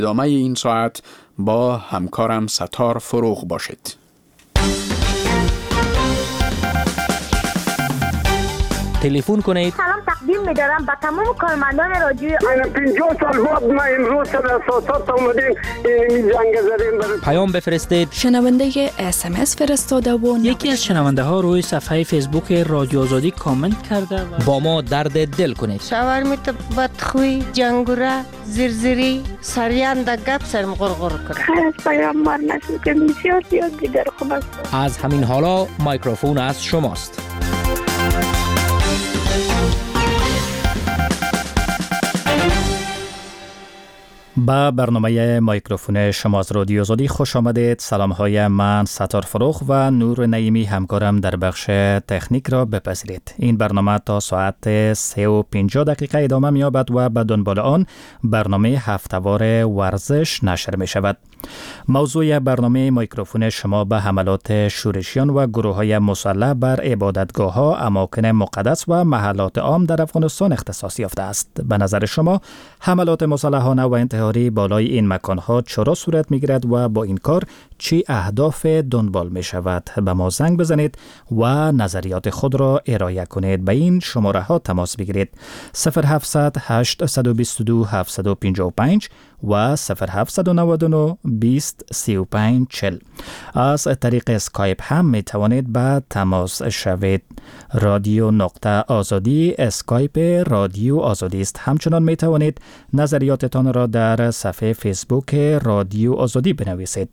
ادامه این ساعت با همکارم ستار فروغ باشید. تلفن کنید. سلام تقدیم می‌دارم به تمام کارمندان رادیو. 50 سال بعد ما امروز در اساسات اومدیم این جنگ زدیم. پیام بفرستید. شنونده SMS فرستاده و یکی از شنونده ها روی صفحه فیسبوک رادیو آزادی کامنت کرده و با ما درد دل کنید. شاورمیت بدخوی، جنگوره، زرزری، سریان در گپ سرم غرغر کنه. خیر از پیامبر نشد که بسیار زیاد دیگر خوب است. از همین حالا میکروفون از شماست. با برنامه میکروفون شما از رادیو آزادی خوش آمدید. سلام های من ستار فروغ و نور نعیمی همکارم در بخش تکنیک را بپذیرید. این برنامه تا ساعت 3:50 ادامه می‌یابد و به دنبال آن برنامه هفته‌وار ورزش نشر می شود. موضوع برنامه میکروفون شما به حملات شورشیان و گروه‌های مسلح بر عبادتگاه‌ها، اماکن مقدس و محلات عام در افغانستان اختصاص یافته است. به نظر شما حملات مسلحانه و انتحاری بالای این مکان‌ها چرا صورت می‌گیرد و با این کار چی اهداف دنبال می‌شود؟ به ما زنگ بزنید و نظریات خود را ارائه کنید. به این شماره‌ها تماس بگیرید: 0700 822 755 و 0799 20 35 40. از طریق اسکایپ هم می توانید به تماس شوید. رادیو نقطه آزادی اسکایپ رادیو آزادی است. همچنان می توانید نظریاتتان را در صفحه فیسبوک رادیو آزادی بنویسید.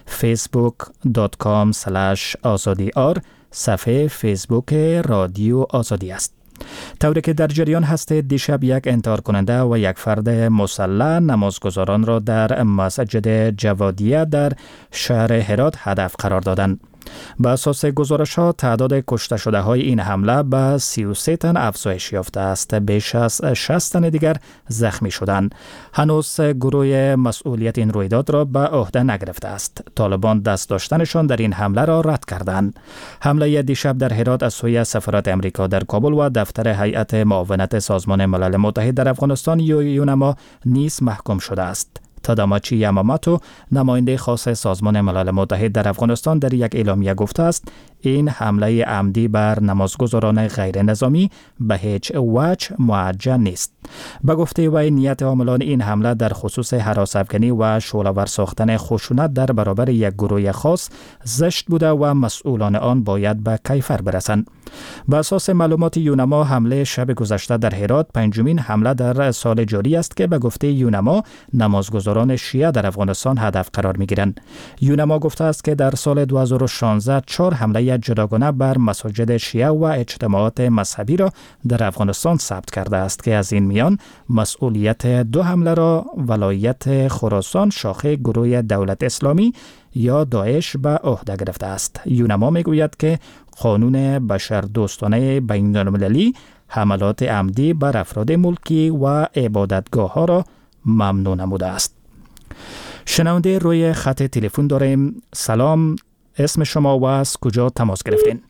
facebook.com/azadi صفحه فیسبوک رادیو آزادی است. طوری که در جریان هستید، دیشب یک انتحار کننده و یک فرد مسلح نمازگزاران را در مسجد جوادیه در شهر هرات هدف قرار دادند. به اساس گزارش‌ها تعداد کشته شده های این حمله به 33 تن افزایش یافته است. بیش از 60 تن دیگر زخمی شدند. هنوز گروه مسئولیت این رویداد را به عهده نگرفته است. طالبان دست داشتنشان در این حمله را رد کردند. حمله دیشب در هرات از سوی سفارت امریکا در کابل و دفتر هیئت معاونت سازمان ملل متحد در افغانستان یونما نیز محکوم شده است. تاداماچی یاماماتو، نماینده خاص سازمان ملل متحد در افغانستان، در یک اعلامیه گفته است این حمله عمدی بر نمازگزاران غیر نظامی به هیچ وجه موجه نیست. به گفته وی نیت عاملان این حمله در خصوص هراس‌افکنی و شعله‌ور ساختن خشونت در برابر یک گروه خاص زشت بوده و مسئولان آن باید به کیفر برسند. به اساس معلومات یونما، حمله شب گذشته در هرات پنجمین حمله در سال جاری است که به گفته یونما نمازگزاران شیعه در افغانستان هدف قرار می‌گیرند. یونما گفته است که در سال 2016 4 حمله جداگانه بر مساجد شیعه و اجتماعات مذهبی را در افغانستان ثبت کرده است که از این میان مسئولیت 2 حمله را ولایت خراسان شاخه گروه دولت اسلامی یا داعش به عهده گرفته است. یونما میگوید که قانون بشردوستانه بین‌المللی حملات عمدی بر افراد ملکی و عبادتگاه ها را ممنوع نموده است. شنونده روی خط تلفن داریم. سلام، اسم شما و از کجا تماس گرفتین؟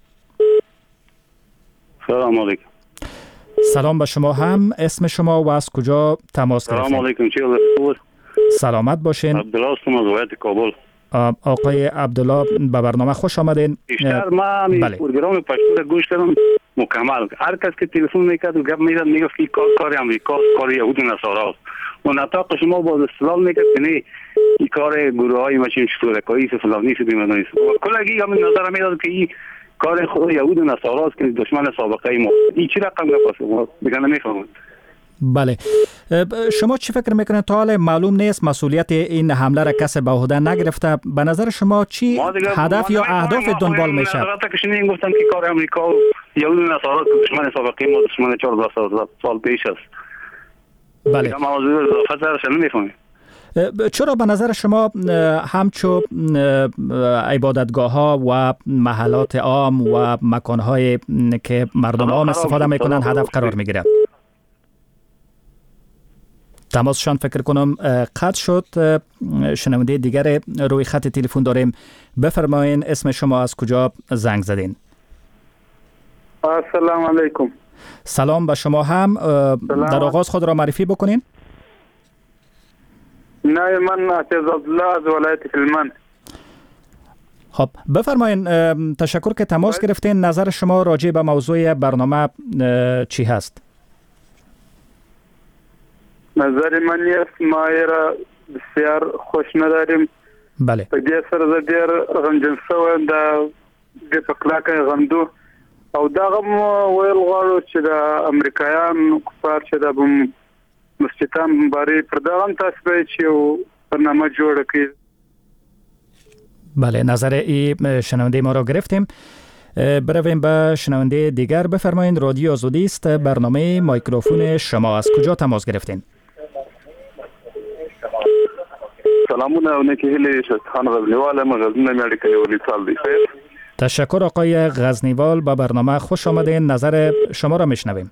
سلام علیکم. سلام به شما هم. اسم شما و از کجا تماس گرفتین؟ سلام علیکم. سلامت باشین. عبدالله هستم از ولایت کابل. آقای عبدالله، به برنامه خوش آمدین. بیشتر من پروگرام پشتو را گوش کردم مکمل. هر کس که تلفن میکرد و گپ میزد میگفت که کار امریکا، کار یهود و نصارا است. و نطاق شما باز استدلال میکرد که نه این کار گروه های ماشین شترکایی فلانی است بیمدانی است. کلگی همین نظر میداد که این کار خود یهود و نصارا است که دشمن سابقه ما. این چی رقم گفت بگن نمیفهمم. بله، شما چی فکر میکنید؟ تا حالا معلوم نیست مسئولیت این حمله را کسی به عهده نگرفته. به نظر شما چی هدف یا اهداف دنبال میشه؟ البته که شنیدم گفتن که کار امریکا و یهود و نصارا دشمن سابقه ما، دشمن 14 سال پیش است. بله. موضوع اضافه سرش نمیفهمم. چرا به نظر شما همچو عبادتگاه ها و محلات عام و مکان های که مردم عام استفاده میکنن هدف قرار میگیرد؟ تماسشان فکر کنم قطع شد. شنونده دیگر روی خط تلفن داریم. بفرمایین اسم شما، از کجا زنگ زدین؟ السلام علیکم. سلام به شما هم. در آغاز خود را معرفی بکنین. نام من عزیز الله از ولایت هلمند. خب بفرمایین، تشکر که تماس گرفتین. نظر شما راجع به موضوع برنامه چی هست؟ نظر من است ما را بسیار خوش نداریم. بله. په دې سره ډېر غمجن شوم د پکلاک غمدو او دا غم ویل غواړو چې د امریکایان کفار چې د مسجدان باره پر دا غم تاسو چې برنامه جوړ کړئ. بله، نظر ای شنونده ما را گرفتیم. برویم به شنونده دیگر. بفرمایید، رادیو آزادی است، برنامه مایکروفون شما. از کجا تماس گرفتین؟ سلامونه و نیکی هیلی شستخان غزنیوال مغزنه میاریکه ولی سال دی خیر. تشکر آقای غزنیوال، با برنامه خوش آمدین. نظر شما را میشنویم.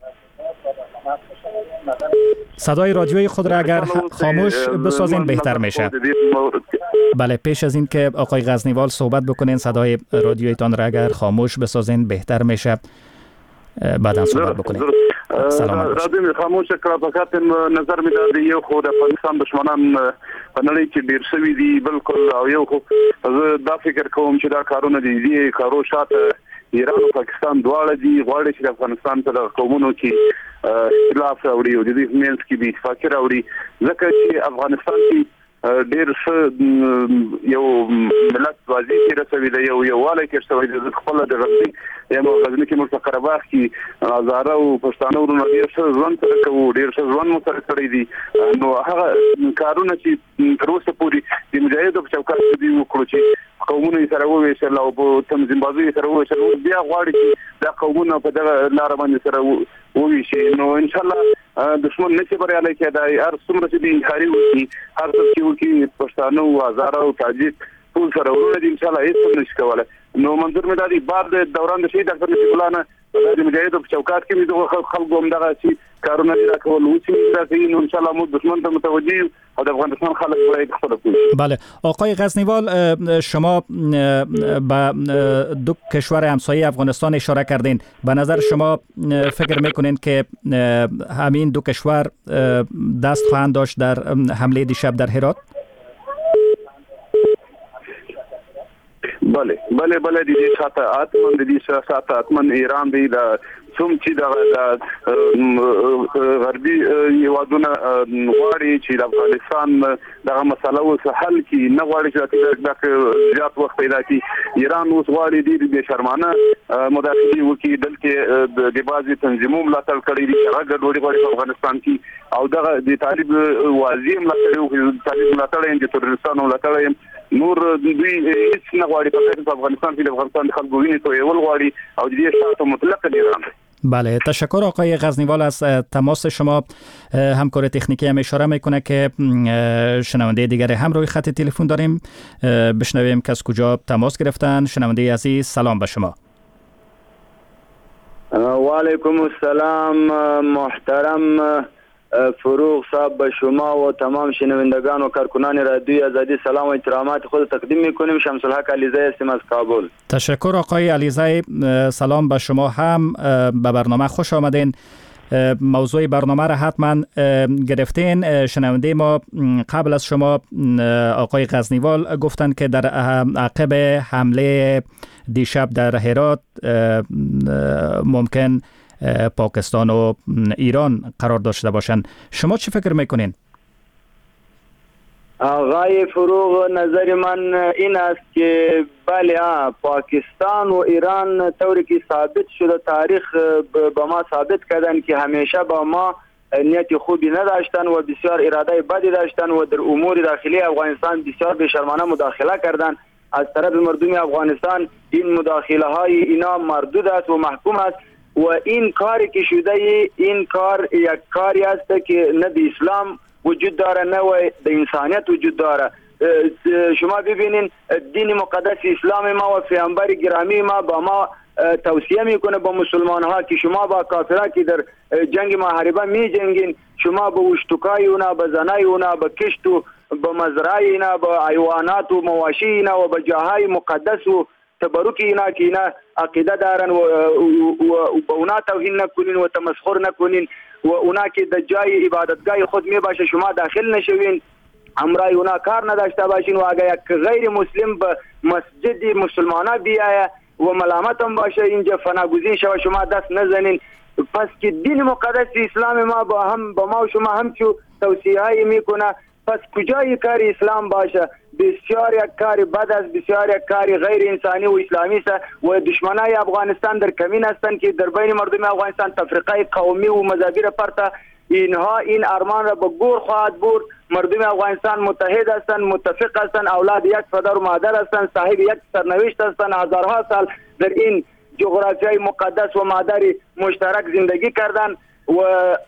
صدای رادیوی خود را اگر خاموش بسازین بهتر میشه. بله، پیش از این که آقای غزنیوال صحبت بکنین صدای رادیویتان را اگر خاموش بسازین بهتر میشه، بعدا صحبت بکنین. سلام. رادیو خاموش کړه په خاطر نظر می د یو خو د افغانستان دشمنان په نړۍ کې ډیر شوي دي بالکل، او یو خو دا فکر کوم چې دا کارونه دي کارو شاته ایران او پاکستان دواړه دي غواړي چې د افغانستان په قومونو کې اختلاف راوړي او د دې منځ کې بي اتفاقي راوړي، ځکه چې افغانستان کې ډیر څه یو ملت وازی کې رسوي دی، یو والي کې شوی د خپل د غزنی غزنی کې مرتقب قرباغ کې هزاره او پښتانه ورونه ډیر څه ځوان سره کوي، ډیر څه ځوان مو سره کړی دي. نو هغه کارونه چې تر اوسه پورې د مجاهدو په چوکاټ کې دی وکړو چې قومونه سره وویشل او په تنظیم بازی سره وویشل، بیا غواړي چې دا قومونه په دغه لار باندې سره وویشي. نو ان شاء الله دشمن نشي بریالي کېدای. هر څومره چې د انکاري وکړي، هر څه چې وکړي پښتانه او هزاره او تاجک ټول سره ورونه دي، ان شاء الله هیڅ نشي کولای. نو منظور مې دا دی بعد دوران د شهید ډاکټر نصیب الله نه د مجاهدو په چوکاټ کې مې دغه خلکو هم دغه چې کارونه دي کول او چې دا کوي. نو ان شاء الله موږ دشمن ته متوجه او د افغانستان خلک باید خپل کوي. بله، آقای غزنیوال، شما به دو کشور همسایه افغانستان اشاره کردین. به نظر شما فکر میکنین که همین دو کشور دست خواهند داشت در حمله دیشب در هرات؟ بله بله بله د دې ساته اتمن د دې ساته اتمن ایران دی د څوم چې د غربي هیوادونه غواړي چې د افغانستان دغه مسله اوس حل کړي، نه غواړي چې د زیات وخت پیدا کړي. ایران اوس غواړي د شرمانه مداخلې وکړي، بلکې د بعضي تنظیمونو ملاتړ کړی دي چې هغه ګډوډي غواړي په افغانستان کې، او دغه د طالب واضح ملاتړ وکړي، طالب ملاتړ یې د تروریستانو ملاتړ یې نور دوی هیڅ نه غواړي په افغانستان کې د افغانستان خلکو ویني تویول غواړي او د دې شرط مطلق ایران. بله، تشکر آقای غزنیوال از تماس شما. همکار تکنیکی هم اشاره میکنه که شنونده دیگر هم روی خط تلفن داریم. بشنویم که از کجا تماس گرفتن. شنونده عزیز، سلام به شما. و علیکم السلام محترم فروغ صاحب، به شما و تمام شنوندگان و کارکنان رادیوی آزادی سلام و احترامات خود تقدیم میکنیم. شمس الحق علیزی هستم از کابل. تشکر آقای علیزی، سلام به شما هم. به برنامه خوش آمدین. موضوع برنامه را حتما گرفتین. شنونده ما قبل از شما آقای غزنیوال گفتند که در عقب حمله دیشب در هرات ممکن پاکستان و ایران قرار داشته باشند. شما چی فکر میکنین؟ آقای فروغ، نظر من این است که بله، پاکستان و ایران طوری که ثابت شده تاریخ به ما ثابت کردن که همیشه با ما نیت خوبی نداشتن و بسیار اراده بدی داشتن و در امور داخلی افغانستان بسیار بی‌شرمانه مداخله کردن. از طرف مردم افغانستان این مداخله های اینا مردود است و محکوم است و این کاری که شده، این کار یک کاری است که نه د اسلام وجود داره نه د انسانیت وجود داره. شما ببینین دین مقدس اسلام ما و پیامبر گرامی ما با ما توصیه میکنه با مسلمان ها که شما با کافرها که در جنگ محاربه می جنگین، شما با اشتکای اونا، با زنای اونا، با کشت و با مزرعه اینا، با حیوانات و مواشی اینا و با جاهای مقدس و تبرک اینا که اینا عقیده دارن و اونا توهین نکنین و تمسخر نکنین و اونا که در جای عبادتگاه خود می باشه شما داخل نشوین همراه اونا کار نداشته باشین و اگر یک غیر مسلم به مسجد مسلمانان بیایه و ملامت هم باشه اینجا فناگزین شوه شما دست نزنین. پس که دین مقدس اسلام ما با ما و شما همچو توصیه هایی میکنه، پس کجای کار اسلام باشه؟ بسیار یک کار بد است، بسیار یک کار غیر انسانی و اسلامی است و دشمنای افغانستان در کمین هستند که در بین مردم افغانستان تفریقه قومی و مذهبی را پرته. اینها این ارمان را به گور خواهد برد. مردم افغانستان متحد هستند، متفق هستند، اولاد یک پدر و مادر هستند، صاحب یک سرنوشت هستند، هزارها سال در این جغرافیای مقدس و مادری مشترک زندگی کردن و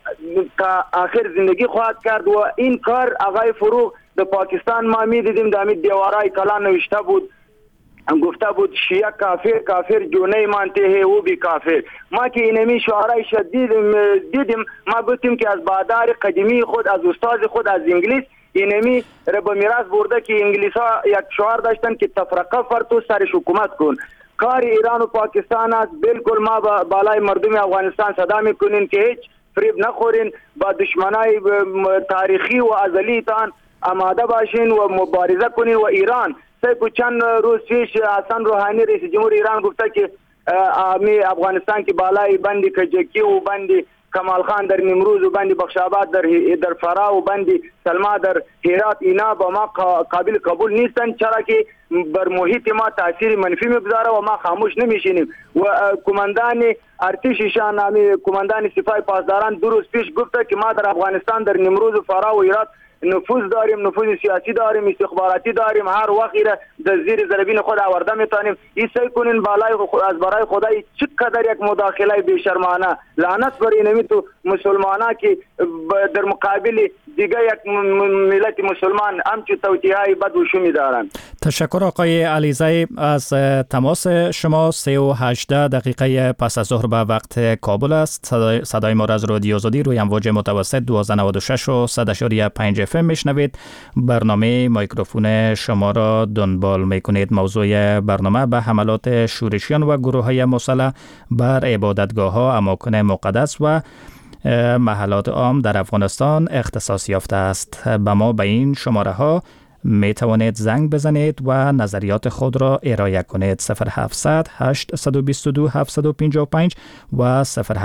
تا آخر زندگی خواهد کرد. و این کار آقای فروغ در پاکستان ما میدیدیم در دیوارای کلان نوشته بود، گفته بود شیعه کافر جو نہیں مانتے ہیں وہ بھی کافر. ما که اینمی شعارای شدید دیدیم، ما گفتیم که از بادار قدیمی خود، از استاد خود از انگلیس اینمی را به میراث برده که انگلیس ها یک شعار داشتن که تفرقه فرتو سرش حکومت کن. کار ایران و پاکستان است. بالکل ما بالای مردم افغانستان صدا میکنین که هیچ فریب نخورین، با دشمنای تاریخی و ازلی تان آماده باشین و مبارزه کنین. و ایران چند روز پیش حسن روحانی رئیس جمهور ایران گفته که افغانستان که بالای بندی کجکی و بندی کمال خان در نیمروز و بندی بخشاباد در فرا و بندی سلما در هرات اینا با ما قابل قبول نیستن، چرا که بر محیط ما تاثیر منفی میگذاره و ما خاموش نمیشینیم. و کماندان ارتششان کماندان سپاه پاسداران 2 روز پیش گفته که ما در افغانستان در نیمروز و فرا و هرات نفوذ داریم، نفوذ سیاسی داریم، استخباراتی داریم، هر وقت در زیر ضربین خود آورده میتونیم. ایسای کنین بالای از برای خدای چقدر یک مداخله بیشرمانه. لعنت بر اینمی تو مسلمانا که در مقابل دیگه یک ملت مسلمان همچو توجیه‌های بد و شومی دارن. تشکر آقای علیزی از تماس شما. 3:18 دقیقه پس از ظهر به وقت کابل است. صدای ما را از رادیو آزادی روی امواج متوسط 1296 و 100.5 FM میشنوید. برنامه مایکروفون شما را دنبال میکنید. موضوع برنامه به حملات شورشیان و گروه های مسلح بر عبادتگاه ها، اماکن مقدس و محلات عام در افغانستان اختصاص یافته است. به ما به این شماره ها می توانید زنگ بزنید و نظریات خود را ارائه کنید. 0700 822 755 و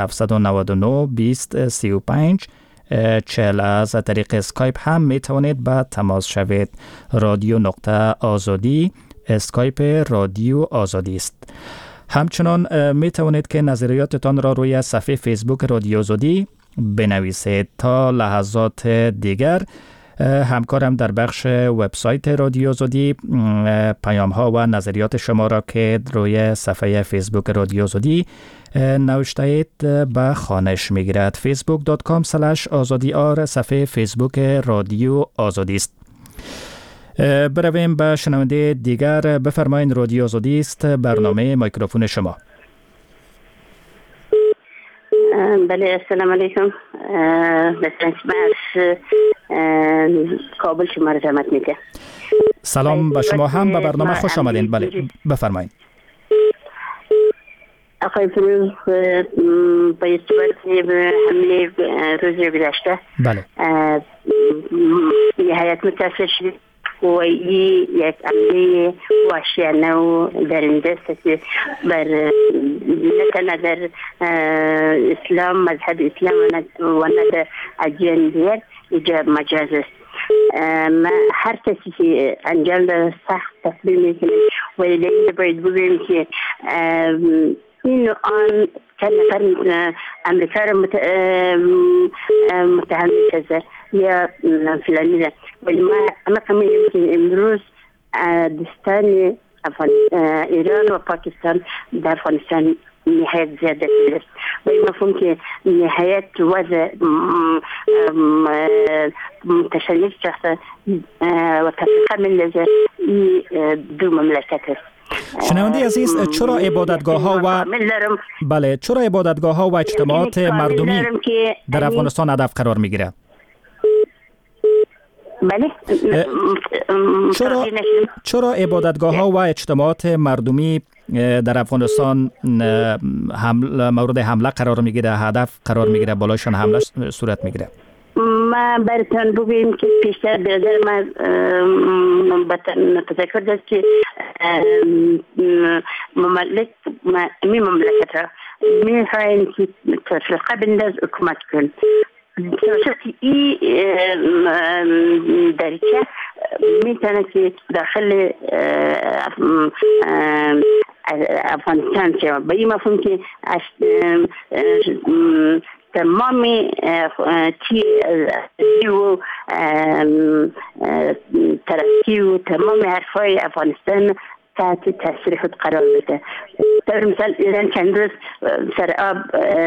0799 20 35 40. از طریق اسکایپ هم می توانید به تماس شوید. رادیو نقطه آزادی اسکایپ رادیو آزادی است. همچنان می توانید که نظریاتتان را روی صفحه فیسبوک رادیو آزادی بنویسید. تا لحظات دیگر همکارم در بخش وبسایت رادیو آزادی پیام ها و نظریات شما را که روی صفحه فیسبوک رادیو آزادی نوشته اید به خوانش میگیرد. facebook.com/azadiar صفحه فیسبوک رادیو آزادی است. برویم به شنونده دیگر. بفرمایید، رادیو آزادی است، برنامه مایکروفون شما. بله، السلام علیکم. بسیار کابل شما را زحمت میده. سلام به شما هم، به برنامه خوش آمدین. بله بفرمایید. آقای فروغ، با استفاده حمله روز گذشته بله نهایت متاسف شدید و یک عمله وحشیانه و درنده است که بر نه تنها در اسلام، مذهب اسلام و نه در ادیان دیگر ایجاب مجاز است. ما هر کسی که انجام ده سخت تصمیم میکنه، ولی باید بگویم که این آن چند نفر امریکا را متهم می‌کنه یا فلانی ده، ولی ما فهمیدیم که امروز دستان ایران و پاکستان در افغانستان نهایت زیاده است. و این مفهوم که نهایت وضع متشنج شخص و تفریقه من لزر دو مملکت است. شنونده عزیز، چرا عبادتگاه ها و بله چرا عبادتگاه ها و اجتماعات مردمی در افغانستان هدف قرار میگیره؟ بله چرا عبادتگاه ها و اجتماعات مردمی در افغانستان مورد حمله قرار میگیره، هدف قرار میگیره، بالایشان حمله صورت میگیره؟ ما براتون بگویم که پیشتر به نظر من تذکر داشت که مملکت را میخواین که تفرقه بنداز حکومت کن. توسط این دریچه میتونه که داخل افغانستان شد. به این مفهوم که تمام و ترقی و تمام حرفای افغانستان تحت تاثیر خود قرار بده. در مثال ایران چند روز سر آب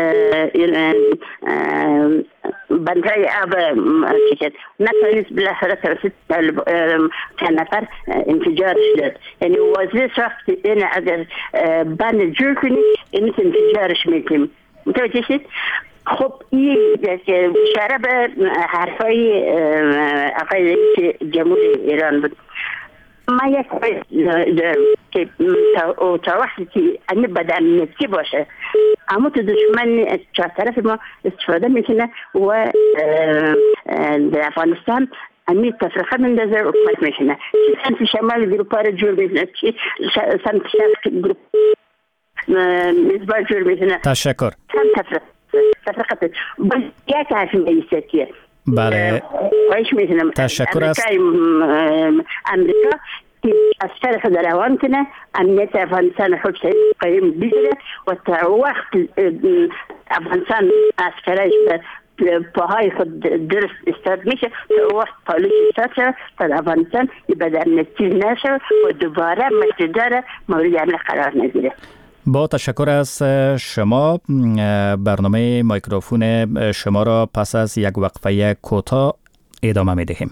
بندهای آب چکد نتوانست بالاخره توسط چند نفر انفجار شد. یعنی واضح ساخت این اگر بند جور کنی این انفجارش میکنیم. متوجه شد؟ خب این اشاره به حرفای آقای رئیس جمهور ایران بود. ما یک که تا وقتی که این بدامنیتی باشه اما تو دشمن چهار طرف ما استفاده میکنه و در افغانستان امی تفرقه مندازه حکومت میکنه. چی سمت شمال گروپا رو جور میکنه، چی سمت شرق گروپ مزبار جور میکنه. تشکر. سمت تفرقه یک حرف میایستیه. بله تشکر است. امریکا که از طرف در روان کنه امنیت افغانستان خود قایم بگیره و تا وقت افغانستان عسکرش به پاهای خود درست استاد میشه تا وقت پالیش استاد شد تا افغانستان به امنیتی نشه و دوباره مجدد مورد حمله قرار نگیره. با تشکر از شما. برنامه میکروفون شما را پس از یک وقفه کوتاه ادامه می‌دهیم.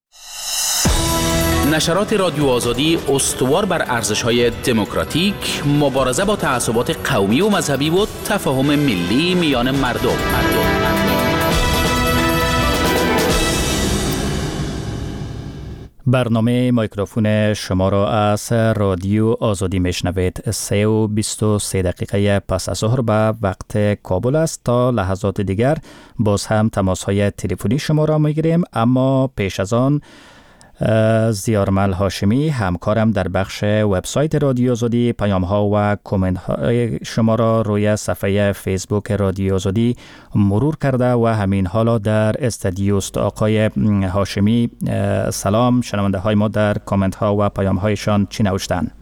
نشرات رادیو آزادی استوار بر ارزش‌های دموکراتیک، مبارزه با تعصبات قومی و مذهبی و تفاهم ملی میان مردم. برنامه میکروفون شما را از رادیو آزادی میشنوید. 3:23 دقیقه پس از ظهر به وقت کابل است. تا لحظات دیگر باز هم تماس‌های تلفنی شما را میگیریم، اما پیش از آن زیارمل هاشمی همکارم در بخش وبسایت رادیو آزادی پیام‌ها و کامنت‌های شما را روی صفحه فیسبوک رادیو آزادی مرور کرده و همین حالا در استودیو است. آقای هاشمی سلام. شنونده های ما در کامنت‌ها و پیام‌هایشان چی نوشتند؟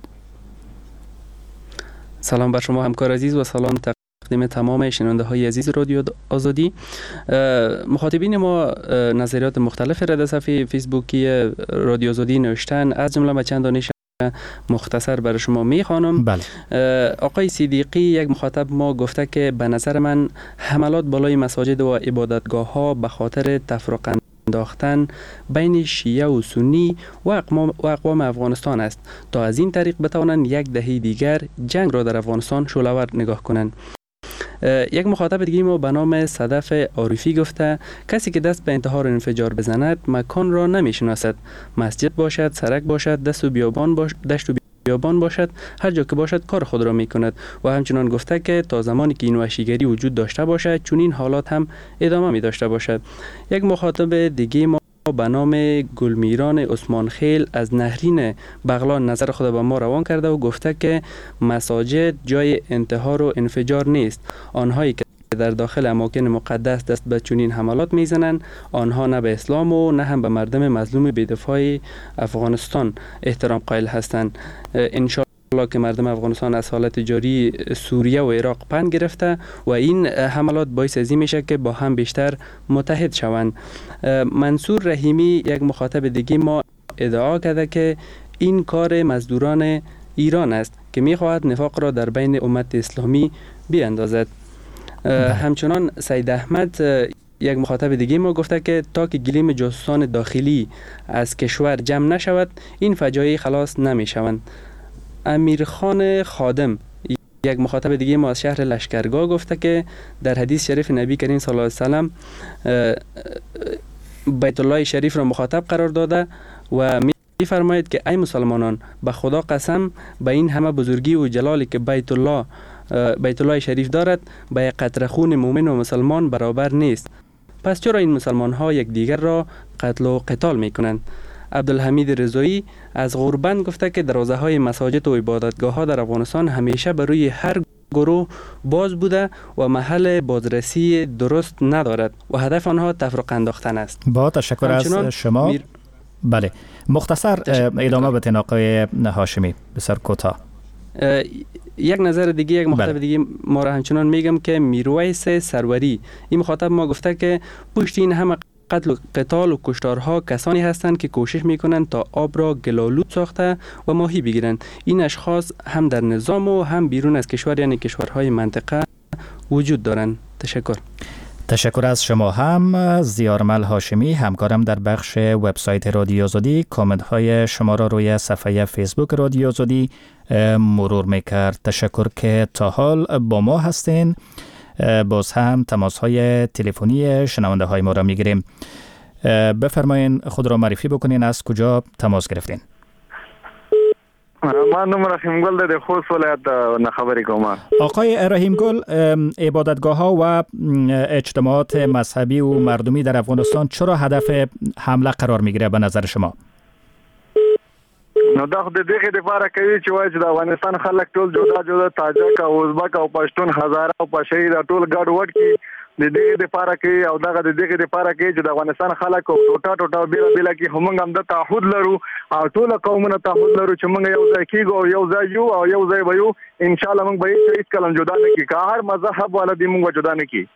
سلام بر شما همکار عزیز و سلام تقدیم تمام شنونده های عزیز رادیو آزادی. مخاطبین ما نظریات مختلف را در صفحه فیسبوکی رادیو آزادی نوشتن، از جمله به چند دانش مختصر برای شما میخوانم. بله. آقای صدیقی یک مخاطب ما گفته که به نظر من حملات بالای مساجد و عبادتگاه ها به خاطر تفرقه انداختن بین شیعه و سنی و اقوام افغانستان است تا از این طریق بتوانند یک دهه دیگر جنگ را در افغانستان شعله‌ور نگاه کنند. یک مخاطب دیگه ما به نام صدف عارفی گفته کسی که دست به انتحار انفجار بزند مکان را نمیشناسد. مسجد باشد، سرک باشد، دشت و بیابان باشد، هر جا که باشد کار خود را میکند. و همچنان گفته که تا زمانی که این وحشیگری وجود داشته باشد چون این حالات هم ادامه می داشته باشد. یک مخاطب دیگه ما به نام گلمیران عثمان خیل از نهرین بغلان نظر خود به ما روان کرده و گفته که مساجد جای انتحار و انفجار نیست. آنهایی که در داخل اماکن مقدس دست به چنین حملات میزنند آنها نه به اسلام و نه هم به مردم مظلوم بی‌دفاع افغانستان احترام قائل هستند. انشاءالله که مردم افغانستان از حالت جاری سوریه و عراق پند گرفته و این حملات باعث ازی میشه که با هم بیشتر متحد شوند. منصور رحیمی یک مخاطب دیگه ما ادعا کرده که این کار مزدوران ایران است که میخواهد نفاق را در بین امت اسلامی بیاندازد. همچنان سید احمد یک مخاطب دیگه ما گفته که تا که گلیم جاسوسان داخلی از کشور جمع نشود این فجایع خلاص نمی شوند. امیرخان خادم یک مخاطب دیگه ما از شهر لشکرگاه گفته که در حدیث شریف نبی کریم صلی الله علیه و سلم بیت الله شریف را مخاطب قرار داده و می فرماید که ای مسلمانان به خدا قسم به این همه بزرگی و جلالی که بیت الله شریف دارد به یک قطره خون مومن و مسلمان برابر نیست. پس چرا این مسلمان ها یکدیگر را قتل و قتال می کنند؟ عبدالحمید رضایی از غوربند گفته که دروازه های مساجد و عبادتگاه ها در افغانستان همیشه برای هر گروه باز بوده و محل بازرسی درست ندارد و هدف آنها تفرقه انداختن است. با تشکر از شما. بله، مختصر ادامه بدین آقای هاشمی، بسیار کوتاه. یک نظر دیگه، یک مخاطب دیگه ما را همچنان میگم که میرویس سروری، این مخاطب ما گفته که پشت این همه قتل و قتال و کشتارها کسانی هستند که کوشش میکنند تا آب را گلالود ساخته و ماهی بگیرند. این اشخاص هم در نظام و هم بیرون از کشور، یعنی کشورهای منطقه وجود دارند. تشکر از شما هم. زیارمل هاشمی، همکارم در بخش وبسایت رادیو آزادی، کامنت های شما را روی صفحه فیسبوک رادیو آزادی مرور میکرد. تشکر که تا حال با ما هستین. باز هم تماس های تلفنی شنونده های ما را میگیریم. بفرمایین خود را معرفی بکنین، از کجا تماس گرفتین؟ من نام رحیم گل ده خوست ولایت نه خبری کوم. آقای رحیم گل، عبادتگاه ها و اجتماعات مذهبی و مردمی در افغانستان چرا هدف حمله قرار میگیره به نظر شما؟ نو دا د دغه لپاره کوي چې وایي چې د افغانستان خلک ټول جدا جدا تاجک او ازبک او پښتون هزاره او پښتون دا ټول ګډ وډ کی د دغه لپاره کوي او دغه لپاره کوي چې د افغانستان خلک ټوټه بیل کی همغه هم د تعهد لرو او ټول قومونه تعهد لرو چې موږ یو ځای کیږو او یو ځای یو او یو ځای وایو ان شاء الله موږ به هیڅ کلم جدا نه کی که هر مذهب والا دی موږ جدا نه کی.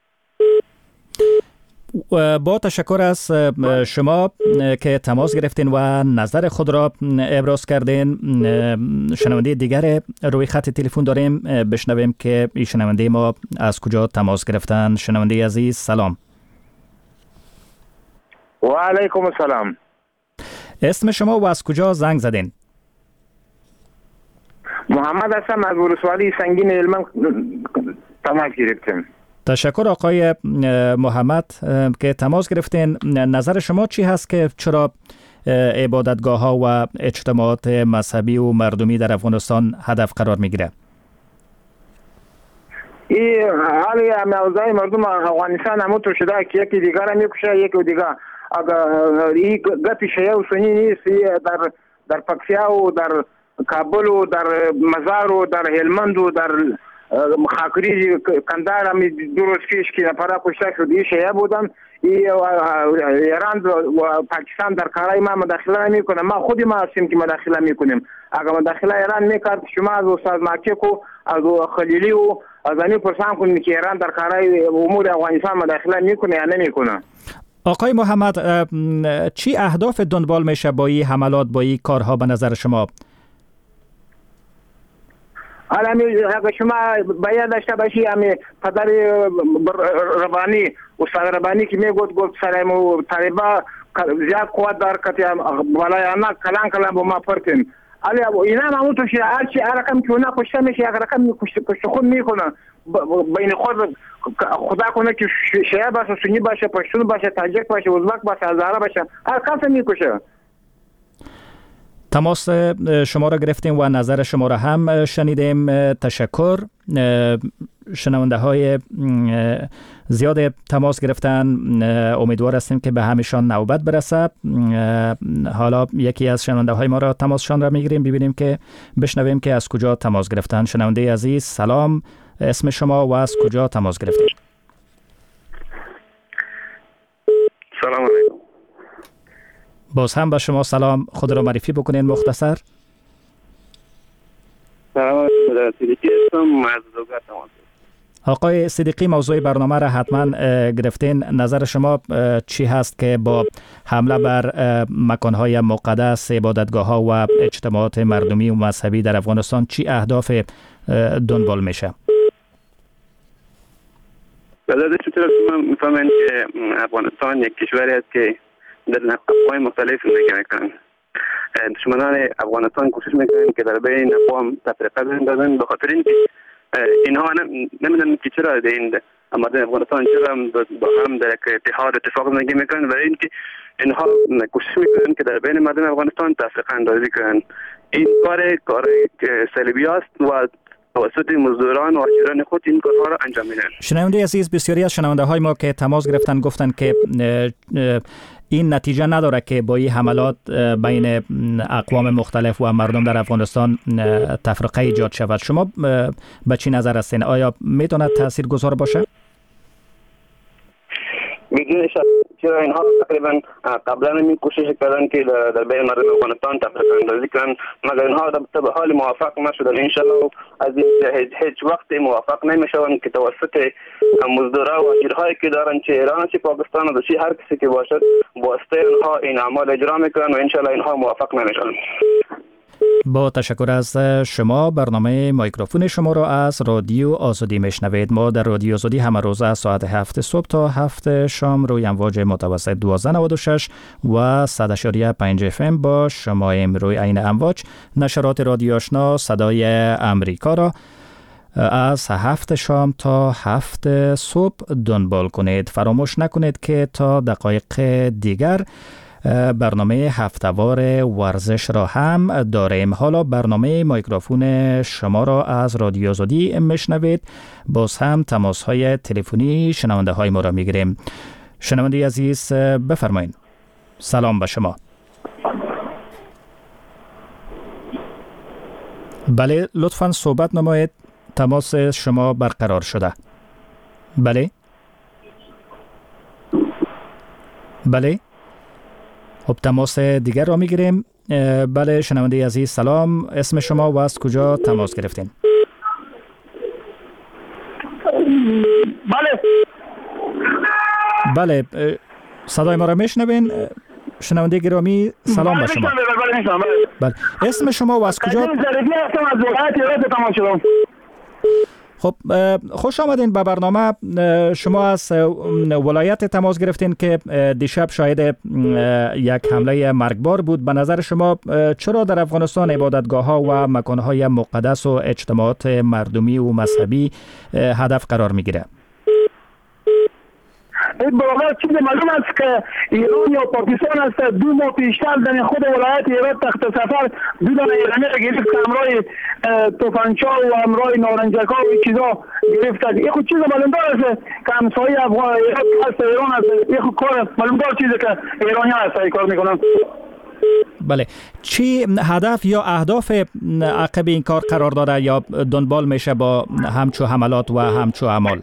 با تشکر از شما که تماس گرفتین و نظر خود را ابراز کردین. شنونده دیگر روی خط تلفن داریم، بشنویم که این شنونده ما از کجا تماس گرفتن. شنونده عزیز سلام. و علیکم السلام. اسم شما و از کجا زنگ زدین؟ محمد هستم از ولسوالی سنگین هلمند تماس گرفتم. تشکر آقای محمد که تماس گرفتین. نظر شما چی هست که چرا عبادتگاه ها و اجتماعات مذهبی و مردمی در افغانستان هدف قرار میگیره؟ این حالی موضوع مردم افغانستان همونطور شده که یکی دیگر هم میکشه یکی دیگر. اگر این گپ شیعه و سنی نیست، در پکتیا و در کابل و در مزار و در هلمند و در خاکری کندهار هم دو روز پیش که نفره کشته شد این شیعه بودن. ایران و پاکستان در کارهای ما مداخله میکنه. ما خودی ما هستیم که مداخله میکنیم. اگر مداخله ایران میکرد شما از استاد ماکیک و از خلیلی و از امی پرسان کنید که ایران در کارهای امور افغانستان مداخله میکنه یا نمیکنه. آقای محمد، چی اهداف دنبال میشه با این حملات، با این کارها به نظر شما؟ اگر شما باید داشته باشی همی پدر ربانی استاد ربانی که میگفت سلام و طالبا زیاد قوت دار کتی ولایانا کلان با ما پرتن علی اینا همون تو شیعه هرچی رقم که اونا کشته میشه یک رقم کشته خود میکنن بین خود خدا کنه که شیعه باشه، سنی باشه، پشتون باشه، تاجک باشه، ازبک باشه، هزاره باشه، هر کس میکشه. تماس شما را گرفتیم و نظر شما را هم شنیدیم. تشکر. شنونده های زیاد تماس گرفتن، امیدوار هستیم که به همشان نوبت برسه. حالا یکی از شنونده های ما را تماسشان را میگیریم، ببینیم که بشنویم که از کجا تماس گرفتن. شنونده عزیز سلام، اسم شما و از کجا تماس گرفتید؟ سلام علیکم. باز هم به شما سلام، خود را معرفی بکنین مختصر. سلام صدیقی هستم از دوگاه تماس. آقای صدیقی، موضوع برنامه را حتما گرفتین. نظر شما چی هست که با حمله بر مکانهای مقدس، عبادتگاه ها و اجتماعات مردمی و مذهبی در افغانستان چی اهداف دنبال میشه؟ بله، چطور شما میفهمین که افغانستان یک کشوری است که در نقطه‌های مختلف زندگی میکنن. دشمنان افغانستان کوشش میکنن که در بین اقوام تفرقه بندازن، به خاطر اینکه اینها نمیدونن که چرا در این مردم افغانستان چرا با هم در اتحاد اتفاق زندگی میکنن، برای اینکه اینها کوشش میکنن که در بین مردم افغانستان تفرقه اندازی کنن. این کار صلیبی است و توسط مزدوران و آجران خود این کارها را انجام میدن. شنونده عزیز، بسیاری از شنونده های ما که تماس گرفتن گفتن که این نتیجه نداره که با این حملات بین اقوام مختلف و مردم در افغانستان تفرقه ایجاد شود. شما به چی نظر هستین؟ آیا میتونه تاثیرگذار باشه؟ بدون شک چرا اینها تقریبا قبلا این کوشش کردن که در بین مردم افغانستان تفرقه اندازی کنن، مگر اینها به حال موفق نشدن. ان شاء الله از این هیچ وقت موفق نمیشوند که توسط مزدورا و اجرهایی که دارن، چه ایران چه پاکستان و چه هر کسی که باشد، واسطه اینها این اعمال اجرا میکنن و ان شاء الله اینها موفق نمیشوند. با تشکر از شما. برنامه میکروفون شما را از رادیو آزادی میشنوید. ما در رادیو آزادی همه روز از ساعت 7 صبح تا 7 شام روی امواج متوسط 1296 و 100.5 FM با شما روی این امواج. نشرات رادیو آشنا صدای امریکا را از 7 شام تا 7 صبح دنبال کنید. فراموش نکنید که تا دقایق دیگر برنامه هفته‌وار ورزش را هم داریم. حالا برنامه میکروفون شما را از رادیو آزادی میشنوید. باز هم تماس های تلفنی شنونده های ما را میگیریم. شنونده عزیز بفرمایید. سلام به شما. بله، لطفاً صحبت نمایید. تماس شما برقرار شده. بله. خب تماس دیگر را میگیریم. بله شنونده عزیز سلام، اسم شما و از کجا تماس گرفتین؟ بله صدای ما را میشنوین؟ شنونده گرامی سلام به شما. بله اسم شما و از کجا؟ خب خوش آمدین به برنامه. شما از ولایت تماس گرفتین که دیشب شاهد یک حمله مرگبار بود. به نظر شما چرا در افغانستان عبادتگاه ها و مکان های مقدس و اجتماعات مردمی و مذهبی هدف قرار می گیره؟ برابر چیز معلوم است که ایران یا پاکستان است. 2 ماه پیشتر در خود ولایت هرات تحت سفر بدون ایرانی را گرفت که همراه توفنچا و همراه نارنجکا و چیزا گرفت. این خود چیز معلوم دار است که همسایه افغان هست، ایران است. این خود کار معلوم دار چیزی که ایرانی هست این کار میکنن. بله، چی هدف یا اهداف عقب این کار قرار داره یا دنبال میشه با همچو حملات و همچو اعمال؟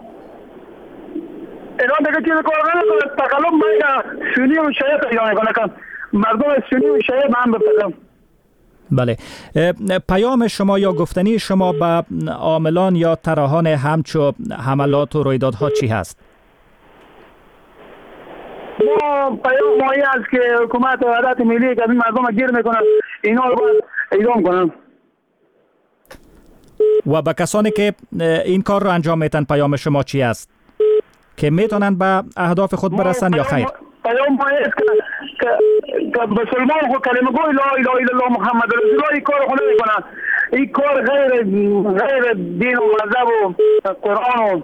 ایران دیگه چیز کار نمیکنه. تقلب بین سنی و شیعه پیدا میکنه که مردم سنی و شیعه به هم بپذن. بله، پیام شما یا گفتنی شما به عاملان یا طراحان همچو حملات و رویدادها چی هست؟ ما پیام ما این است که حکومت و عدالت ملی که این مردم گیر میکنن اینا رو باید اعدام کنن. و به کسانی که این کار رو انجام میتن پیام شما چی است؟ که میتونن به اهداف خود برسن یا خیر؟ پیام ما است که مسلمان خود کلمه گوی لا اله الا الله محمد رسول الله این کار خود نمیکنن. این کار غیر دین و مذهب و قرآن و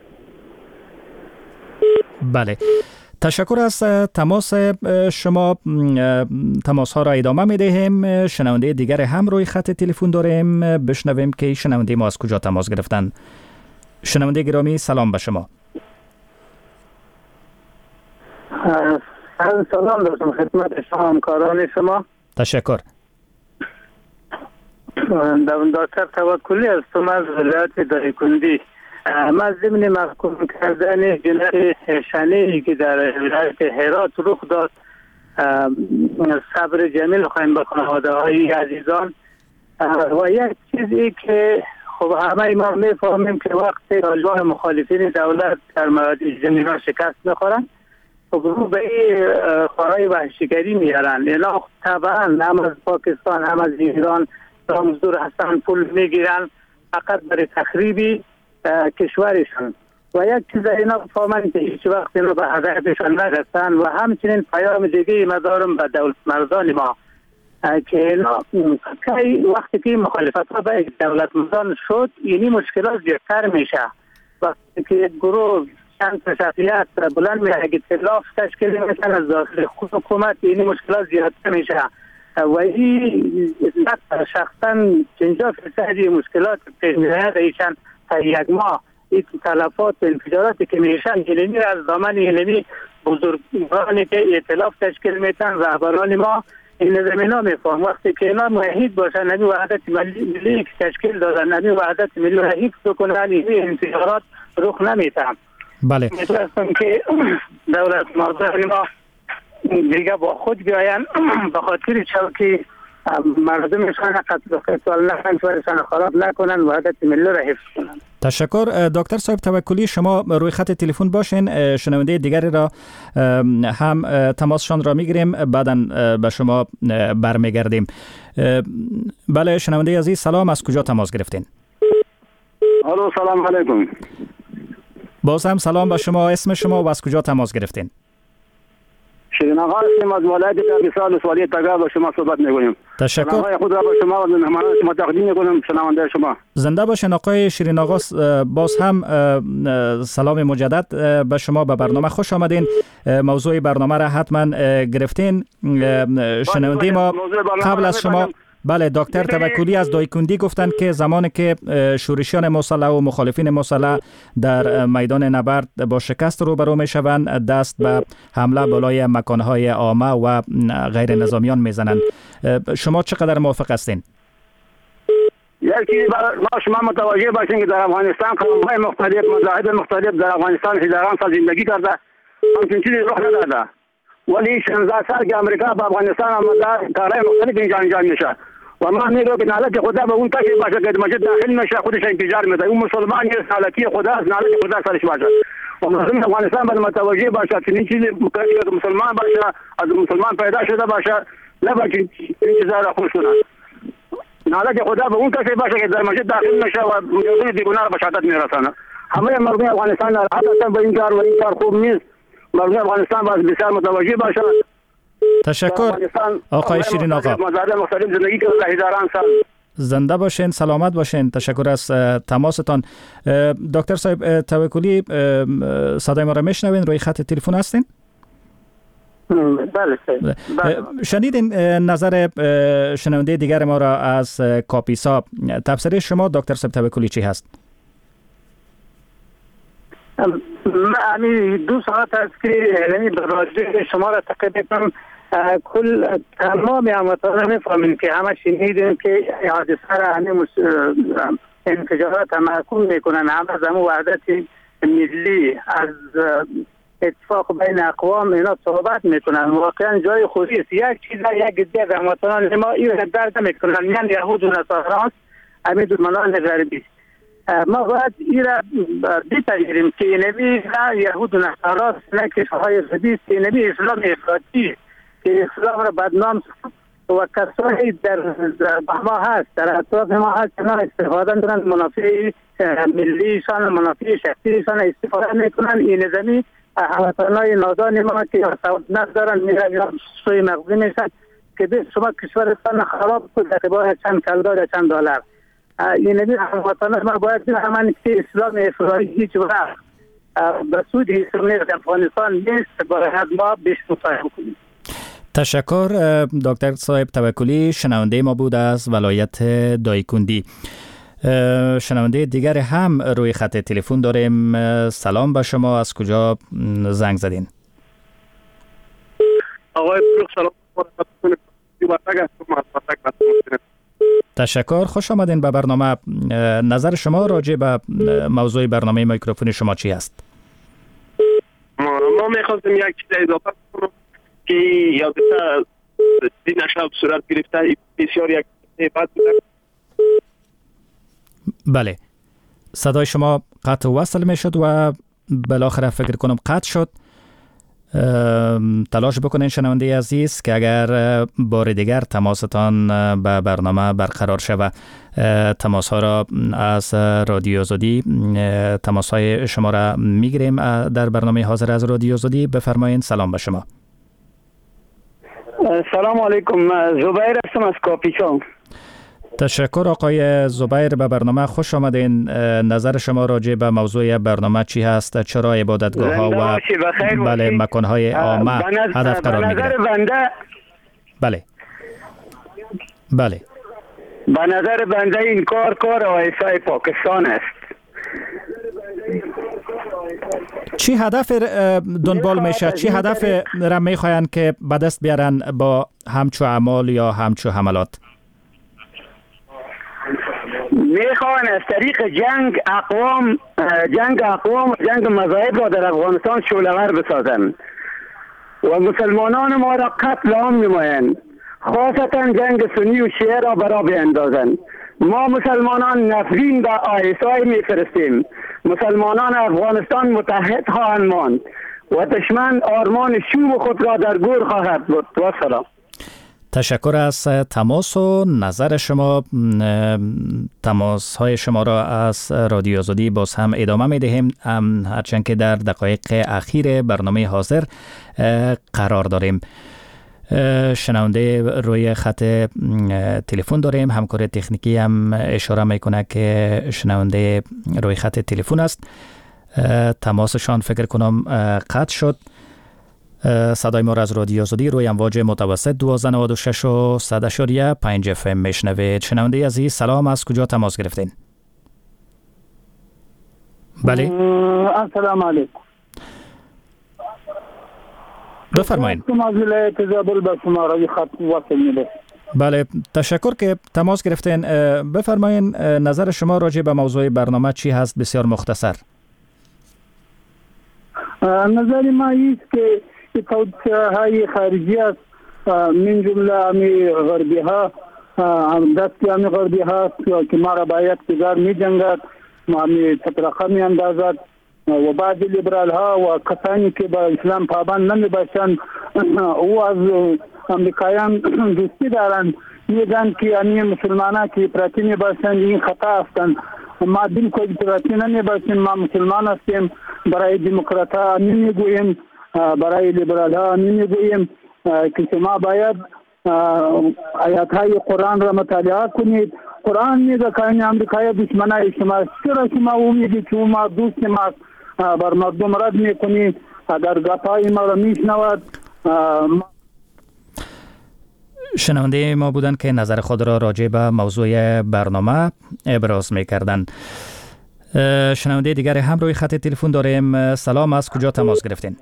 بله. تشکر از تماس شما. تماس ها را ادامه می دهیم. شنونده دیگر هم روی خط تلفن داریم. بشنویم که شنونده ما از کجا تماس گرفتن. شنونده گرامی سلام به شما. سلام دارم خدمت شما همکاران شما. تشکر. دکتر توکلی هستم از ولایت دایکنډي. من ضمن محکوم کردن جنایت شنیعی که در ولایت هرات رخ داد صبر جمیل خواهیم به خانواده های عزیزان. و یک چیزی که خب همه ما میفهمیم که وقتی الواح مخالفین دولت در موارد زمین‌ها شکست میخورن خب رو به این کارهای وحشیگری میارن. اینا طبعا هم از پاکستان هم از ایران مزدور هستن، پول میگیرن فقط برای تخریبی کشورشون. و یک چیز اینا فهمن که هیچ وقت اینا به هدفشان نرسن. و همچنین پیام دیگه ما دارم به دولت مردان ما که اینا وقتی که مخالفت ها به دولت مردان شد یعنی مشکلات زیادتر میشه. وقتی که گروه چند شخصیت بلند میشه اگه اختلاف تشکیل میشن از داخل حکومت یعنی مشکلات زیادتر میشه. و این شخصا 50% مشکلات پیش می‌آید ایشان تا یک ماه این تلفات و انفجاراتی که میشن علمی از دامن علمی بزرگانی که ائتلاف تشکیل میتن رهبران ما این زمینا میفهم وقتی که اینا موحد باشن نبی وحدت ملی که تشکیل دادن نبی وحدت ملی را حفظ کنن این انفجارات رخ نمیتن. بله میتونستم که دولت مردان ما دیگه با خود بیاین به خاطر چوکی مردمشان قتل و قتال نکنن شوهرشان خراب نکنن وحدت ملی را حفظ کنن. تشکر دکتر صاحب توکلی. شما روی خط تلفن باشین، شنونده دیگری را هم تماسشان را میگیریم، بعدا به شما برمیگردیم. بله شنونده عزیز سلام، از کجا تماس گرفتین؟ الو سلام علیکم. باز هم سلام به شما، اسم شما و از کجا تماس گرفتین؟ شیرین آقا هستیم از ولایت کاپیسا ولسوالی تگا، با شما صحبت می‌کنیم. تشکر. آقای خود را با شما و مهمانان شما تقدیم می‌کنم. شنونده شما زنده باشین آقای شیرین آقا. باز هم سلام مجدد به شما به برنامه، خوش آمدین. موضوع برنامه را حتما گرفتین. شنونده ما قبل از شما بله دکتر توکلی از دایکندی گفتند که زمانی که شورشیان مسلح و مخالفین مسلح در میدان نبرد با شکست روبرو میشوند، دست به حمله بالای مکانهای عامه و غیر نظامیان میزنند. شما چقدر موافق هستین؟ یکی ما شما متوجه باشین که در افغانستان قوم‌های مختلف، مذاهب مختلف در افغانستان هزاران سال زندگی کرده، همچین چیزی رخ نداده. ولی 16 سال که امریکا به افغانستان آمده کارهای مختلف انجام میشه و ما میگم که نالت خدا به اون کسی باشه که مسجد داخل نشه خودش انفجار میده. اون مسلمان نیست، نالتی خدا است، نالت خدا سرش باشه. و مردم افغانستان باید متوجه باشه که این چیزی که مسلمان باشه، از مسلمان پیدا شده باشه، نباید این چیزا را خوش کنه. نالت خدا به اون کسی باشه که در مسجد داخل نشه و مجرد بیگناه به شهادت میرسانه. همه مردم افغانستان ناراحت هستند به این کار و این کار خوب نیست. مردم افغانستان باید بسیار متوجه باشه. تشکر آقای شیرین آقا. مختلف زندگی کرده هزاران سال. زنده باشین، سلامت باشین. تشکر از تماستان. دکتر صاحب توکلی صدای ما را میشنوین؟ روی خط تلفن هستین؟ بله. شنیدین نظر شنونده دیگر ما را از کاپیسا. تفسیر شما دکتر صاحب توکلی چی هست؟ من 2 ساعت است که یعنی راجع شما را تقریبا کل تمام هموطنان میفهمیم که همه شنیدیم که حادثه را همه انفجارات محکوم میکنن، همه زمو وحدت ملی از اتفاق بین اقوام اینا صحبت میکنن. واقعا جای خوشی است. یک چیز یک دیگه هموطنان ما این را درک نمیکنن، یعنی یهود و نصارا همین دشمنان غربی. ما باید این را بپذیریم که نبی نه یهود و نصارا نه کشورهای غربی است، نبی اسلام افراطی که اسلام را بدنام و کسایی در ما هست، در اطراف ما هست که استفاده میکنن، منافع ملیشان منافع شخصیشان استفاده میکنن. این نظامی هموطنان نادان ما که سعادت دارن میرن سوی مغزی میشن که به شما کشورستان خراب کنید به چند کلدار چند دلار. این نبی هموطنان ما باید همان که اسلام افراطی هیچ وقت به سود افغانستان نیست، باید ما بیش مطالعه کنیم. تشکر. دکتر صاحب توکلی شنونده ما بود از ولایت دایکندی. شنونده دیگر هم روی خط تلفن داریم. سلام به شما، از کجا زنگ زدین؟ آقای سلام. تشکر، خوش آمدین به برنامه. نظر شما راجع به موضوع برنامه میکروفون شما چی است؟ ما میخواستیم یک چیز اضافه کنم که یادتا دین شب صورت گرفته بسیار یک بد بوده. بله، صدای شما قطع وصل می شد و بالاخره فکر کنم قطع شد. تلاش بکنین شنونده عزیز که اگر بار دیگر تماستان به برنامه برقرار شود. تماس ها را از رادیو آزادی تماس های شما را میگیریم در برنامه حاضر از رادیو آزادی. بفرمایید. سلام به شما. سلام علیکم، زبیر هستم از کاپیسا. تشکر آقای زبیر، به برنامه خوش آمدین. نظر شما راجع به موضوع برنامه چی هست؟ چرا عبادتگاه ها و بله مکان های عامه هدف قرار میگیرند؟ بنده بله بله. به نظر بنده این کار آیسای پاکستان است. چی هدف دنبال میشه؟ چی هدف را میخواین که به دست بیارن با همچو اعمال یا همچو حملات؟ میخوان از طریق جنگ اقوام جنگ مذاهب را در افغانستان شعله‌ور بسازن و مسلمانان ما را قتل عام نمایند، خاصتا جنگ سنی و شیعه را برا بیندازند. ما مسلمانان نفرین به آیسای میفرستیم. مسلمانان افغانستان متحد خواهند ماند و دشمن آرمان شوم خود را در گور خواهد بود. و سلام. تشکر از تماس و نظر شما. تماس های شما را از رادیو آزادی باز هم ادامه می دهیم، هرچند که در دقایق اخیر برنامه حاضر قرار داریم. شنونده روی خط تلفن داریم. همکار تکنیکی هم اشاره میکنه که شنونده روی خط تلفن است. تماسشان فکر کنم قطع شد. صدای ما را از رادیو آزادی روی امواج متوسط 1296 و 100.5 FM میشنوید. شنونده عزیز سلام، از کجا تماس گرفتین؟ بله. السلام علیکم. بفرمایید. بله، تشکر که تماس گرفتین. بفرمایید نظر شما راجع به موضوع برنامه چی هست؟ بسیار مختصر. نظر ما است که توسعه خارجی است، من جمله امی غربی ها، دستی امی غربی ها که ما را باید کدار می جنگد، ما امی تطرقه می اندازد و بعض لیبرال ها و کسانی که با اسلام پابند نمی باشند او از امریکایان دوستی دارند، میگن که امی مسلمان ها که افراطی می باشند این خطا هستند. ما بالکل افراطی نمی باشیم، ما مسلمان هستیم. برای دموکرات ها نمی گوییم، برای لیبرال ها نمی گوییم که شما باید آیات های قرآن را مطالعه کنید. قرآن میگه که این امریکای دشمنای شما، چرا شما امیدی که ما دوست ما بر مردم رد میکنید؟ اگر گپای ما را میشنود. شنونده ما بودند که نظر خود را راجع به موضوع برنامه ابراز میکردند. شنونده دیگر هم روی خط تلفن داریم. سلام، از کجا تماس گرفتین؟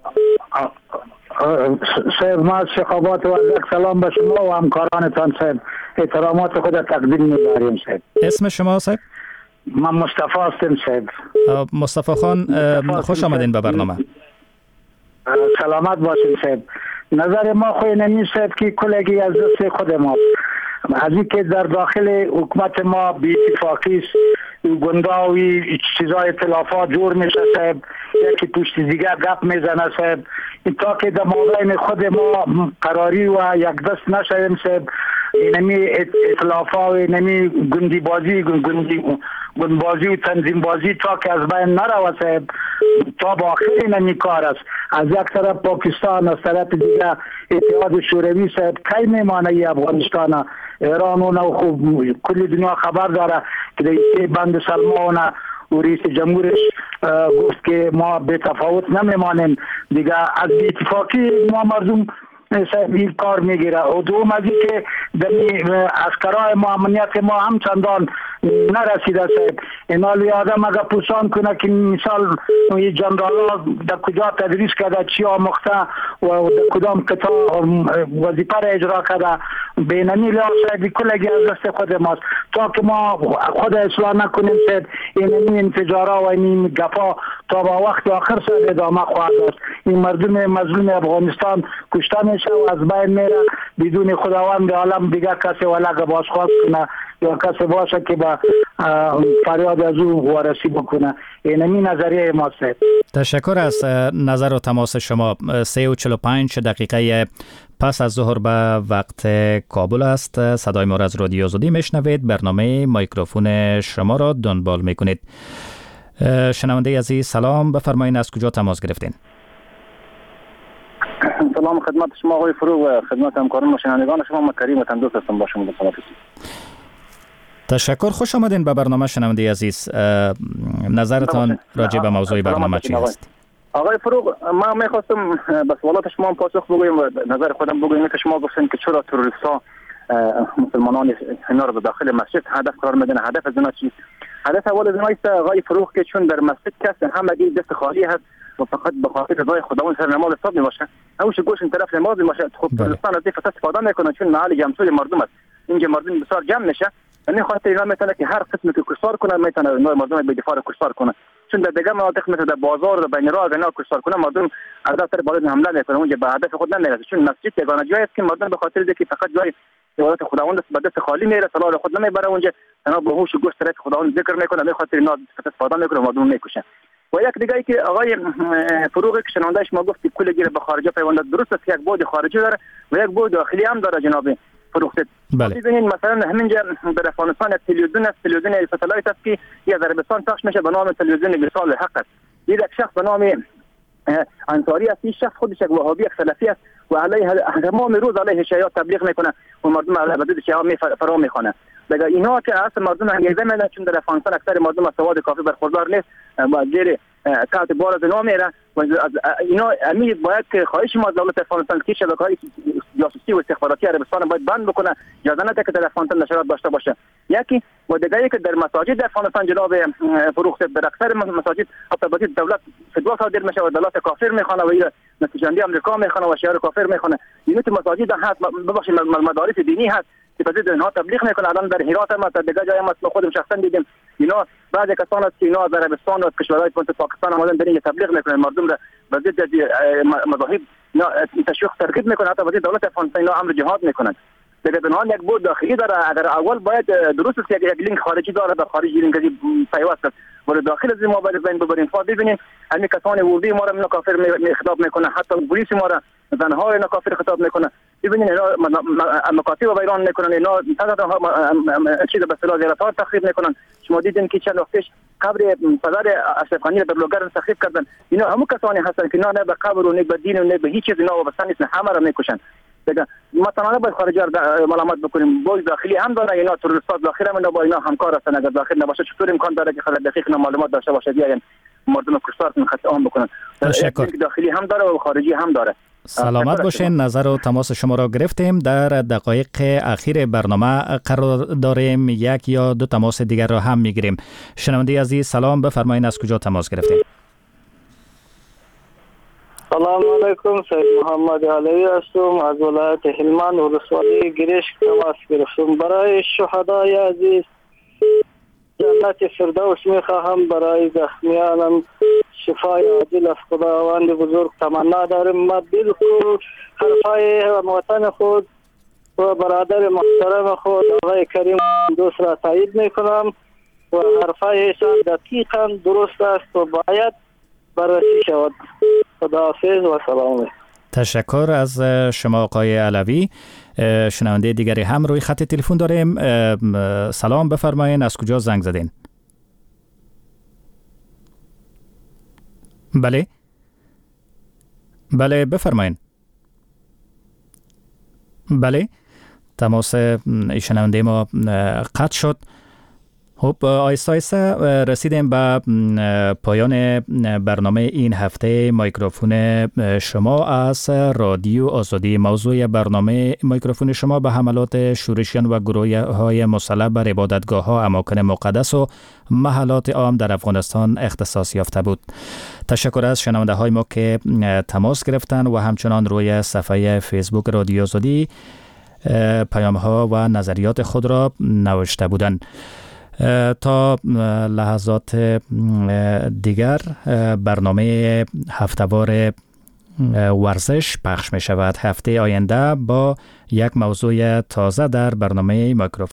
صاحب ما از شخابات و سلام به شما و همکارانتان صاحب، احترامات خود تقدیم می‌داریم صاحب. اسم شما صاحب؟ من مصطفی هستم صاحب. مصطفی خان، خوش آمدین به برنامه. سلامت باشین صاحب. نظر ما خوی نمی صاحب که کلگی از دست خود ما از این که در داخل حکومت ما بی اتفاقی است، گنداوی چیزای اختلافات جور میشه صاحب، یکی پشت دیگه گپ میزنه صاحب، تا که در مابین خود ما قراری و یک دست نشویم صاحب، اینمی اختلافات و اینمی گندی بازی و تنظیم بازی تا که از بین نروه صاحب، تا با آخر اینمی کار است. از یک طرف پاکستان، از طرف دیگه اتحاد شوروی صاحب کی میمانه ای افغانستان؟ ایران و خوب کل دنیا خبر داره که در بند سلمان و رئیس جمهورش گفت که ما به تفاوت نمیمانیم دیگه. از اتفاقی ما مردم صاحب این کار میگیره و دوم از این که عسکرای ما امنیت ما هم چندان نرسیده صاحب. اینال آدم اگر پرسان کنه که مثال این جنرال در کجا تدریس کرده، چی آموخته و در کدام کتاب وظیفه را اجرا کرده، بینمی لحاظ صاحب کلگی از دست خود ماست. تا که ما خود اصلاح نکنیم صاحب این انفجارا و این گفا تا با وقت آخر صاحب ادامه خواهد است. این مردم مظلوم افغانستان کشته میشه و از بین میره بدون خداوند عالم دیگه کسی ولگ بازخواست کنه یا کسی باشه که با فریاد از او وارسی بکنه. اینمی نظریه ما صاحب. تشکر از نظر و تماس شما. 3:45 دقیقه پس از ظهر به وقت کابل است. صدای ما را از رادیو آزادی میشنوید. برنامه مایکروفون شما را دنبال میکنید. شنونده عزیز سلام، بفرمایید از کجا تماس گرفتین؟ سلام خدمت شما آقای فروغ و خدمت همکاران و شنوندگان شما. من کریم و تندرست هستم با شما. تشکر، خوش آمدین به برنامه شنونده عزیز. نظرتان راجع به موضوع برنامه چی است؟ آقای فروغ، ما میخواستم به سوالات شما پاسخ بگویم و نظر خودم بگویم که شما گفتین که چرا تروریست‌ها مسلمانان اینا رو به داخل مسجد هدف قرار میدن. هدف از اینا چی؟ هدف اول از اینا است آقای فروغ که چون در مسجد کس همگی دست خالی هست و فقط به خاطر رضای خداوند سر نماز حساب میباشه، اوش گوش این طرف نماز میباشه. خب انسان از این فساد استفاده میکنه چون محل جمع‌جوی مردم است، اینجا مردم بسیار جمع میشه. یعنی خاطر اینا میتونه که هر قسمی که کشتار کنه میتونه مردم به دفاع کشتار کنه، چون در دیگه مناطق مثل در بازار و بین راه اینا کشتار کنه مردم از طرف بالا حمله میکنه، اونجا به هدف خود نمیرسه. چون مسجد یگانه جایی است که مردم به خاطر اینکه فقط جای عبادت خداوند است به دست خالی میره، صلاه خود نمیبره اونجا، اینا به هوش و گوش طرف خداوند ذکر میکنه، به خاطر اینا استفاده میکنه مردم میکشه. و یک دیگه ای که آقای فروغ که شنوندهش ما گفت کل گیر به خارجه پیوند درست است، یک بود خارجی داره و یک بود داخلی هم داره جناب فروغ. ببینید مثلا همینجا در افغانستان یک تلویزیون است، تلویزیون ساتلایت است که از عربستان پخش میشه به نام تلویزیون وصال حق است. یک شخص به نام انصاری است، این شخص خودش یک وهابی یک سلفی است و علیه تمام روز علیه شیعه تبلیغ میکنه و مردم علیه بدید شیعه فرا میخونه. دیگه اینا که اصلا مردم انگیزه میدن، چون در افغانستان اکثر مردم از سواد کافی برخوردار نیست و زیر تحت بار از اینا میره و اینا امید باید که خواهش ما از دولت افغانستان که شبکه‌های جاسوسی و استخباراتی عربستان باید بند بکنه، اجازه نده که در افغانستان نشرات داشته باشه. یکی و دیگه که در مساجد افغانستان جناب فروغ در اکثر مساجد حتی باید دولت فتوا صادر میشه و دولت کافر میخونه و این نتیجه‌گیری آمریکا میخونه و شیعه کافر میخونه. اینا تو مساجد هست، ببخشید مدارس دینی هست که بعضی اینها تبلیغ میکنه. الان در هرات هم در دیگه جای ما خودم شخصا دیدیم اینا بعضی کسان است که اینا در عربستان و کشورهای پاکستان آمدن در این تبلیغ میکنن، مردم را به ضد مذاهب تشویق ترغیب میکنه، حتی بعضی دولت افغانستان اینا امر جهاد میکنن. دیگه بنان یک بود داخلی داره، اگر اول باید درست است یک لینک خارجی داره به خارجی لینک پیوست است ولی داخل از ما باید بین ببریم. ببینیم همین کسان وردی ما را کافر خطاب میکنه، حتی پلیس ما را زنها را کافر خطاب میکنه. ببینید اینا مکاتب و ایران میکنن، اینا چیز به اصطلاح زیارت‌ها تخریب میکنن. شما دیدین که چند وقت پیش قبر پدر اشرف غنی را در بلوگران تخریب کردن. اینا همون کسانی هستن که نه به قبر و نه به دین و نه به هیچ چیز اینا وابسته نیستن، همه را میکشن. دیگه مثلا باید خارجی را ملامت بکنیم، باز داخلی هم داره اینا تروریست‌ها داخل هم با اینا همکار هستن. اگر داخل نباشه چطور امکان داره که خلل دقیق معلومات داشته باشه بیاین مردم کشتار خط عام بکنن؟ داخلی هم داره و خارجی هم داره. سلامت باشین. نظر و تماس شما را گرفتیم. در دقایق اخیر برنامه قرار داریم، یک یا دو تماس دیگر را هم میگیریم. شنونده عزیز سلام، بفرمایید از کجا تماس گرفتیم؟ سلام علیکم، سید محمد علوی هستم از ولایت هلمند ولسوالی گریشک تماس گرفتم. برای شهدای عزیز جنت فردوس میخواهم، برای زخمیانم شفای عاجل از خداوند بزرگ تمنا دارم. ما بالکل حرفای هموطن خود و برادر محترم خود آقای کریم دوست را تایید میکنم و حرفایشان دقیقا درست است و باید بررسی شود. خداحافظ و سلام. تشکر از شما آقای علوی. شنونده دیگری هم روی خط تلفن داریم. سلام، بفرمایید از کجا زنگ زدین؟ بله بفرمایید. بله تماس شنونده ما قطع شد. خب آیسته آیسته رسیدیم به پایان برنامه این هفته میکروفون شما از رادیو آزادی. موضوع برنامه میکروفون شما به حملات شورشیان و گروه‌های مسلح بر عبادتگاه‌ها، اماکن مقدس و محلات عام در افغانستان اختصاص یافته بود. تشکر از شنونده های ما که تماس گرفتن و همچنان روی صفحه فیسبوک رادیو آزادی پیام ها و نظریات خود را نوشته بودند. تا لحظات دیگر برنامه هفته‌وار ورزش پخش می شود. هفته آینده با یک موضوع تازه در برنامه میکروفون